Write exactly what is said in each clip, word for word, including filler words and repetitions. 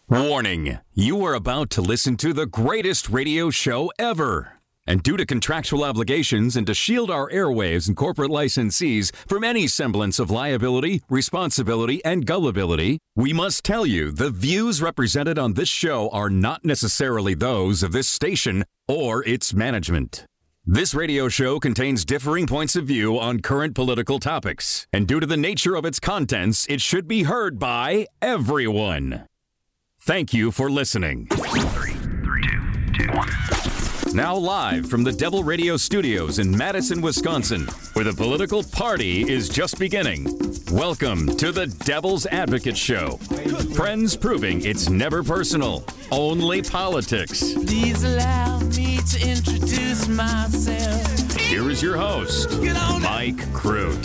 Warning, you are about to listen to the greatest radio show ever. And due to contractual obligations and to shield our airwaves and corporate licensees from any semblance of liability, responsibility, and gullibility, we must tell you the views represented on this show are not necessarily those of this station or its management. This radio show contains differing points of view on current political topics, and due to the nature of its contents, it should be heard by everyone. Thank you for listening. Three, three, two, two, one. Now live from the Devil Radio Studios in Madison, Wisconsin, where the political party is just beginning. Welcome to the Devil's Advocate Show. Friends proving it's never personal, only politics. Please allow me to introduce myself. Here is your host, Mike Crute.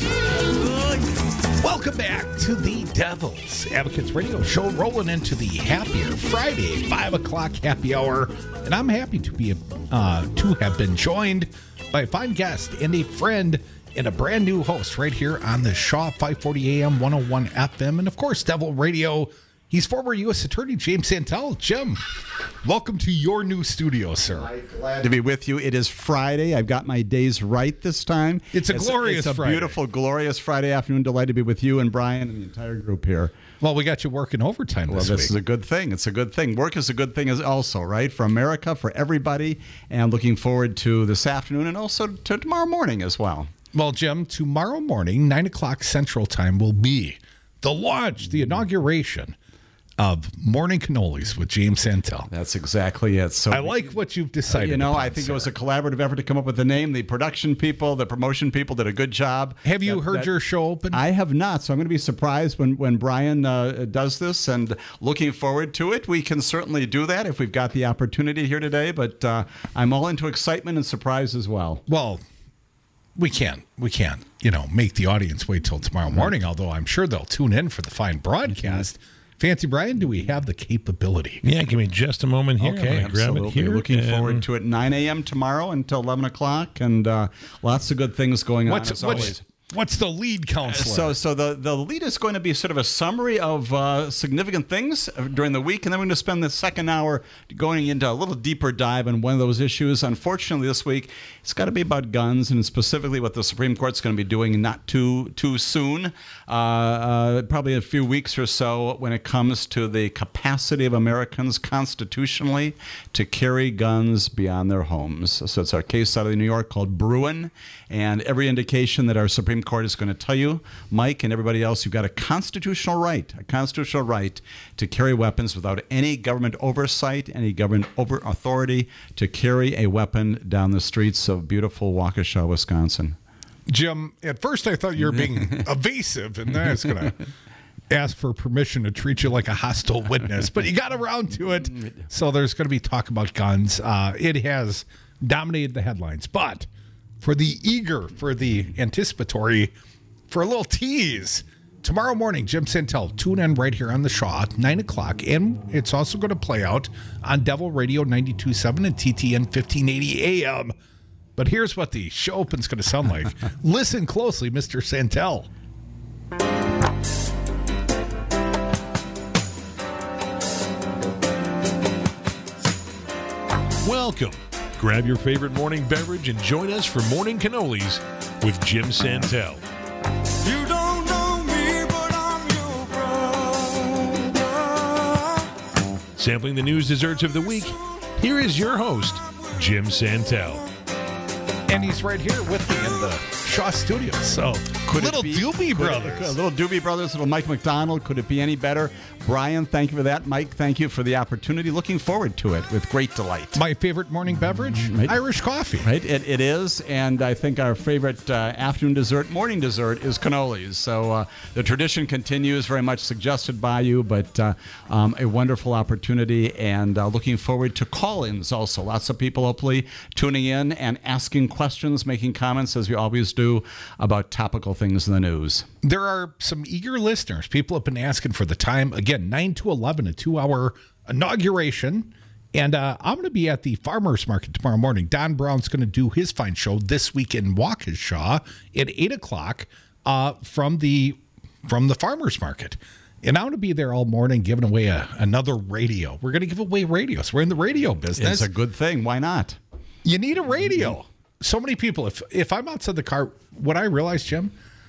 Welcome back to the Devil's Advocates Radio Show, rolling into the happier Friday, five o'clock happy hour. And I'm happy to be uh, to have been joined by a fine guest and a friend and a brand new host right here on the Shaw five forty A M, one oh one F M, and of course, Devil Radio. He's former U S Attorney James Santel. Jim, welcome to your new studio, sir. I'm glad to be with you. It is Friday. I've got my days right this time. It's a glorious It's a Friday. beautiful, glorious Friday afternoon. Delighted to be with you and Brian and the entire group here. Well, we got you working overtime Well, this this week. is a good thing. It's a good thing. Work is a good thing as also, right? For America, for everybody. And looking forward to this afternoon and also to tomorrow morning as well. Well, Jim, tomorrow morning, nine o'clock Central Time, will be the launch, the inauguration of Morning Cannolis with James Santel. That's exactly it. So I like what you've decided. You know, upon, I think sir. it was a collaborative effort to come up with the name. The production people, the promotion people did a good job. Have you That- heard that- your show open? I have not, so I'm going to be surprised when, when Brian uh, does this and looking forward to it. We can certainly do that if we've got the opportunity here today, but uh, I'm all into excitement and surprise as well. Well, we can't. We can't, you know, make the audience wait till tomorrow morning, although I'm sure they'll tune in for the fine broadcast. Fancy Brian, do we have the capability? Yeah, give me just a moment here. Okay, I'm gonna grab it Absolutely. here. Looking and- forward to it. nine a.m. tomorrow until eleven o'clock, and uh, lots of good things going on What's as what's, always. what's the lead counselor? So, so the, the lead is going to be sort of a summary of uh, significant things during the week, and then we're going to spend the second hour going into a little deeper dive on one of those issues. Unfortunately, this week it's got to be about guns, and specifically what the Supreme Court's going to be doing not too too soon, uh, uh, probably a few weeks or so, when it comes to the capacity of Americans constitutionally to carry guns beyond their homes. So it's our case out of New York called Bruin, and every indication that our Supreme Court is going to tell you, Mike and everybody else, you've got a constitutional right, a constitutional right to carry weapons without any government oversight, any government over authority to carry a weapon down the streets of beautiful Waukesha, Wisconsin. Jim, at first I thought you were being evasive, and then I was going to ask for permission to treat you like a hostile witness, but you got around to it. So there's going to be talk about guns. Uh, it has dominated the headlines, but for the eager, for the anticipatory, for a little tease, tomorrow morning, Jim Santel, tune in right here on the Shaw, nine o'clock, and it's also going to play out on Devil Radio ninety-two point seven and T T N fifteen eighty A M. But here's what the show open's going to sound like. Listen closely, Mister Santel. Welcome. Grab your favorite morning beverage and join us for Morning Cannolis with Jim Santel. You don't know me, but I'm your brother. Sampling the news desserts of the week, here is your host, Jim Santel. And he's right here with me in the Shaw Studios. So, Could it little be- Doobie could- Brothers. Little Doobie Brothers, little Mike McDonald. Could it be any better? Brian, thank you for that. Mike, thank you for the opportunity. Looking forward to it with great delight. My favorite morning beverage, Right. Irish coffee. Right, it, it is, and I think our favorite uh, afternoon dessert, morning dessert, is cannolis. So uh, the tradition continues, very much suggested by you, but uh, um, a wonderful opportunity, and uh, looking forward to call-ins also. Lots of people hopefully tuning in and asking questions, making comments, as we always do, about topical things in the news. There are some eager listeners. People have been asking for the time. Again, nine to eleven, a two-hour inauguration. And uh, I'm going to be at the farmers market tomorrow morning. Don Brown's going to do his fine show this week in Waukesha at eight o'clock uh, from the from the farmers market. And I'm going to be there all morning giving away a, another radio. We're going to give away radios. We're in the radio business. It's a good thing. Why not? You need a radio. So many people, if if I'm outside the car, what I realized, Jim,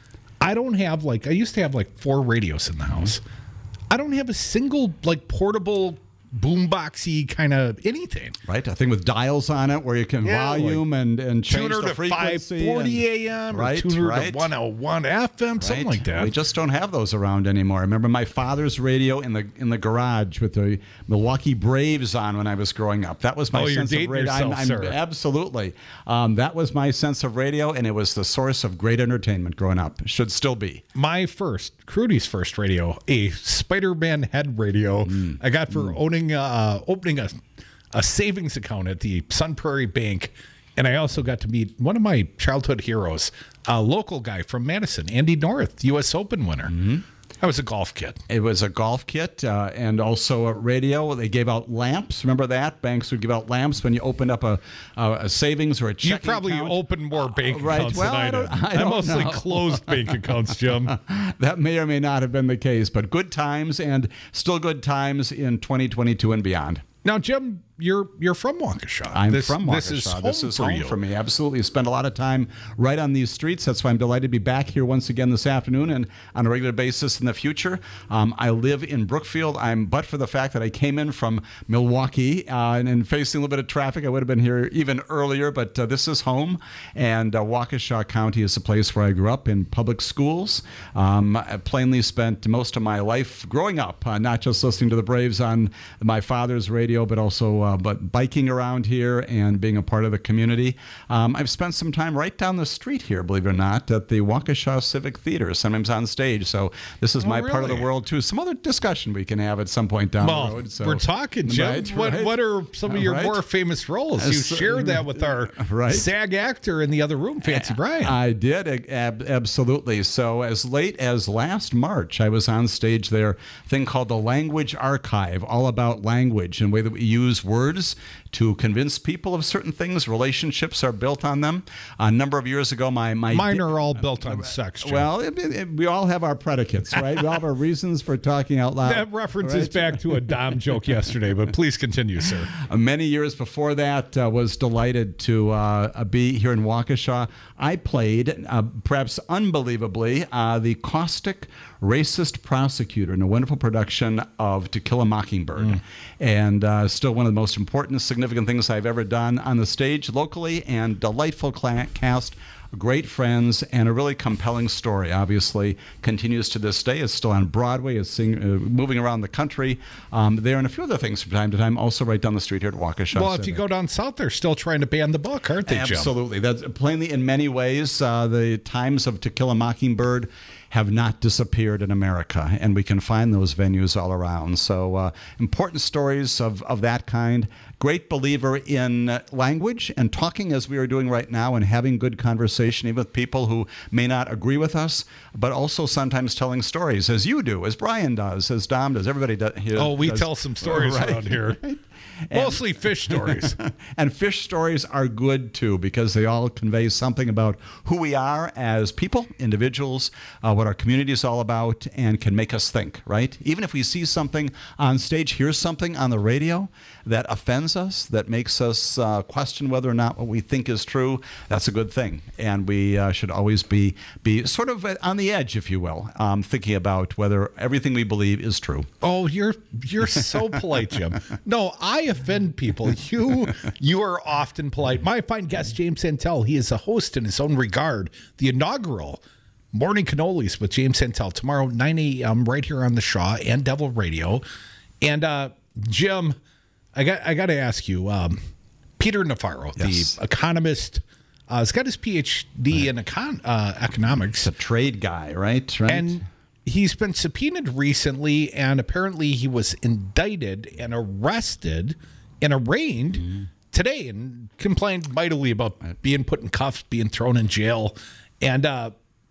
I don't have like, I used to have like four radios in the house. I don't have a single like portable boomboxy kind of anything. Right, a thing with dials on it where you can Yeah, volume like and, and change tuner the to frequency. five forty a.m. Right, or tuner right. to one oh one F M, something Right. like that. We just don't have those around anymore. I remember my father's radio in the in the garage with the Milwaukee Braves on when I was growing up. That was my Oh, you're sense of dating radio. yourself, I'm, I'm, sir. Absolutely. Um, that was my sense of radio, and it was the source of great entertainment growing up. It should still be. My first, Crudy's first radio, a Spider-Man head radio Mm. I got for owning, uh, opening a, a savings account at the Sun Prairie Bank. And I also got to meet one of my childhood heroes, a local guy from Madison, Andy North, U S Open winner. Mm-hmm. I was a golf kid. It was a golf kit uh, and also a radio. They gave out lamps. Remember that? Banks would give out lamps when you opened up a, a, a savings or a You checking probably account. opened more bank right. accounts Well, than I, I don't- did. I don't mostly know. closed bank accounts, Jim. That may or may not have been the case, but good times and still good times in twenty twenty-two and beyond. Now, Jim, you're you're from Waukesha. I'm this, from Waukesha. This is home, this is for, home you. for me. Absolutely. Spend a lot of time right on these streets. That's why I'm delighted to be back here once again this afternoon and on a regular basis in the future. Um, I live in Brookfield. I'm, but for the fact that I came in from Milwaukee uh, and, and facing a little bit of traffic, I would have been here even earlier, but uh, this is home. And uh, Waukesha County is the place where I grew up in public schools. Um, I plainly spent most of my life growing up, uh, not just listening to the Braves on my father's radio, but also uh, but biking around here and being a part of the community. Um, I've spent some time right down the street here, believe it or not, at the Waukesha Civic Theater, sometimes on stage. So this is Oh, my part of the really? world, too. Some other discussion we can have at some point down Well, the road. So, we're talking, Jim. Right, what, right. what are some of your Right. more famous roles? You Uh, shared that with our right. SAG actor in the other room, Fancy Brian. I did, ab- absolutely. So as late as last March, I was on stage there, a thing called the Language Archive, all about language and the way that we use words to convince people of certain things. Relationships are built on them. A number of years ago, my... my Mine are all built on sex, Jim. Well, it, it, it- we all have our predicates, right? We all have our reasons for talking out loud. that references right? back to a Dom joke yesterday, but please continue, sir. Uh, Many years before that, uh, was delighted to uh, be here in Waukesha. I played, uh, perhaps unbelievably, uh, the caustic, racist prosecutor in a wonderful production of To Kill a Mockingbird. Mm. And uh, still one of the most important, significant things I've ever done on the stage locally, and delightful cla- cast. Great friends, and a really compelling story. Obviously, continues to this day. It's still on Broadway. It's sing, uh, moving around the country um, there, and a few other things from time to time. Also, right down the street here at Waukesha. Well, if you go down south, they're still trying to ban the book, aren't they, Jim? Absolutely. That's plainly, in many ways, uh, the times of To Kill a Mockingbird have not disappeared in America, and we can find those venues all around. So uh, important stories of, of that kind. Great believer in uh, language and talking as we are doing right now and having good conversation, even with people who may not agree with us, but also sometimes telling stories, as you do, as Brian does, as Dom does, everybody does. Here Oh, we does. tell some stories Right, around here. right. Mostly fish stories. And fish stories are good too, because they all convey something about who we are as people, individuals, uh, what our community is all about, and can make us think, right? Even if we see something on stage, hear something on the radio that offends us, that makes us uh, question whether or not what we think is true, that's a good thing. And we uh, should always be, be sort of on the edge, if you will, um, thinking about whether everything we believe is true. Oh, you're you're so polite, Jim. No, I offend people. You you are often polite. My fine guest, James Santel, he is a host in his own regard. The inaugural Morning Cannolis with James Santel tomorrow, nine a.m. right here on the Shaw and Devil Radio. And uh, Jim, I got I got to ask you, um, Peter Navarro, Yes. the economist, uh, has got his P H D in econ- uh, economics. The trade guy, right? Right. And he's been subpoenaed recently, and apparently he was indicted and arrested and arraigned mm-hmm. today, and complained mightily about being put in cuffs, being thrown in jail. And uh,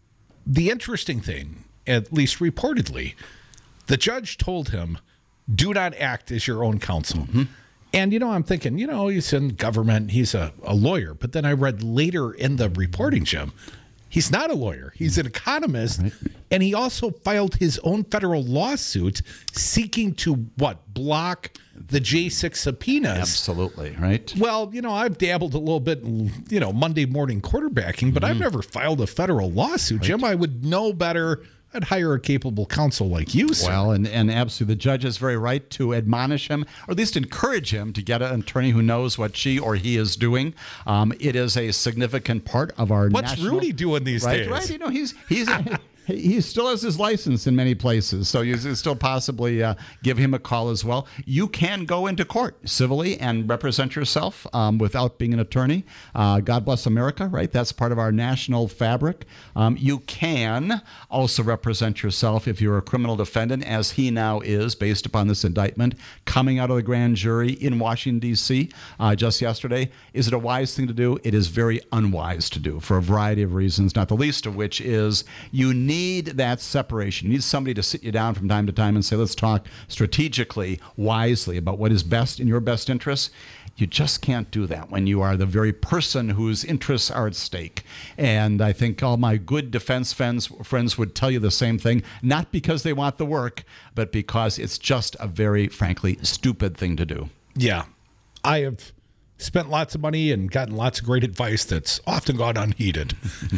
the interesting thing, at least reportedly, the judge told him, do not act as your own counsel. Mm-hmm. And, you know, I'm thinking, you know, he's in government, he's a, a lawyer. But then I read later in the reporting, Jim, He's not a lawyer. He's an economist. Right. And he also filed his own federal lawsuit seeking to, what, block the J six subpoenas. Absolutely, right? Well, you know, I've dabbled a little bit in, you know, Monday morning quarterbacking, but mm-hmm. I've never filed a federal lawsuit. Right. Jim, I would know better. I'd hire a capable counsel like you, sir. Well, and, and absolutely, the judge is very right to admonish him, or at least encourage him to get an attorney who knows what she or he is doing. Um, it is a significant part of our What's national... Rudy doing these right, days? Right, you know, he's... he's He still has his license in many places, so you can still possibly uh, give him a call as well. You can go into court civilly and represent yourself um, without being an attorney. Uh, God bless America, right? That's part of our national fabric. Um, you can also represent yourself if you're a criminal defendant, as he now is, based upon this indictment coming out of the grand jury in Washington, D C uh, just yesterday. Is it a wise thing to do? It is very unwise to do for a variety of reasons, not the least of which is you need need that separation. You need somebody to sit you down from time to time and say, let's talk strategically, wisely about what is best in your best interests. You just can't do that when you are the very person whose interests are at stake. And I think all my good defense friends, friends would tell you the same thing, not because they want the work, but because it's just a very, frankly, stupid thing to do. Yeah. I have spent lots of money and gotten lots of great advice that's often gone unheeded.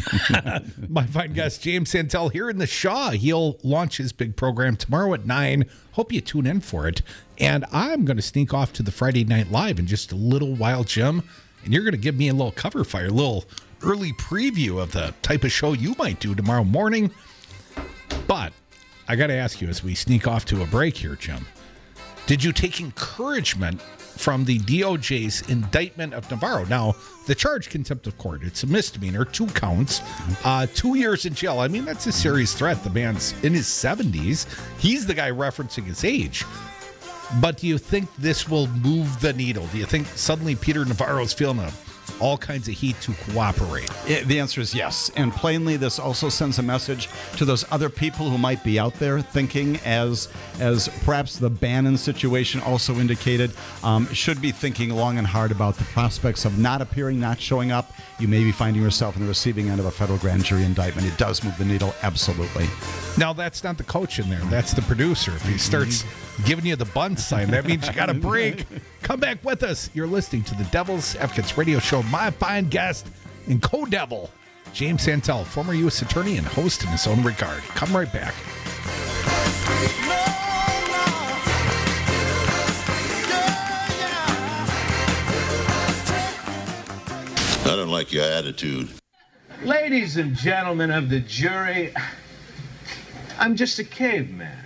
My fine guest, James Santel, here in the Shaw. He'll launch his big program tomorrow at nine. Hope you tune in for it. And I'm going to sneak off to the Friday Night Live in just a little while, Jim. And you're going to give me a little cover fire, a little early preview of the type of show you might do tomorrow morning. But I got to ask you, as we sneak off to a break here, Jim, did you take encouragement from the D O J's indictment of Navarro? Now, the charge, contempt of court, it's a misdemeanor, two counts, uh, two years in jail. I mean, that's a serious threat. The man's in his seventies. He's the guy referencing his age. But do you think this will move the needle? Do you think suddenly Peter Navarro's feeling a all kinds of heat to cooperate? It, the answer is yes. And plainly, this also sends a message to those other people who might be out there thinking, as as perhaps the Bannon situation also indicated, um, should be thinking long and hard about the prospects of not appearing, not showing up. You may be finding yourself in the receiving end of a federal grand jury indictment. It does move the needle, absolutely. Now, that's not the coach in there. That's the producer. If he starts giving you the bun sign, that means you got a break. Come back with us. You're listening to the Devil's Advocates Radio Show. My fine guest and co-devil, James Santel, former U S attorney and host in his own regard. Come right back. I don't like your attitude. Ladies and gentlemen of the jury, I'm just a caveman.